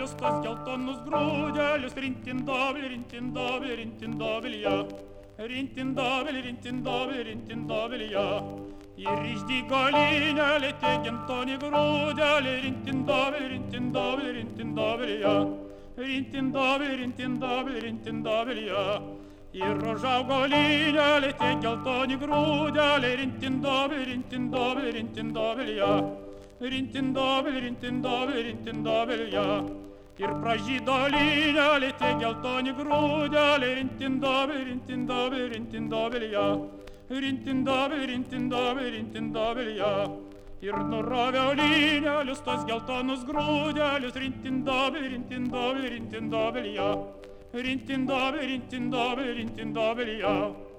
grūdelius, tos geltonus grūdelius, rintindabili, rintindabili, rintindabili, ja. Rintindabili, rintindabili, rintindabili, ja. Ir išdygalinėlė tie geltoni grūdeliai, rintindabili, rintindabili, rintindabili, ja. Rintindabili, rintindabili, rintindabili, ja. Ir užaugalinėlė tie geltoni grūdeliai, rintindabili, rintindabili, rintindabili, ja. Rintindabili, rintindabili, rintindabili, ja. Ir pražydalinėlė tie geltoni grūdeliai, rintindabili, rintindabili, rintindabili, ja. Rintindabili, rintindabili, rintindabili, ja. Ir nuravė linelius tos geltonus grūdelius, rintindabili, rintindabili, rintindabili, ja. Rintindabili, rintindabili, rintindabili, ja.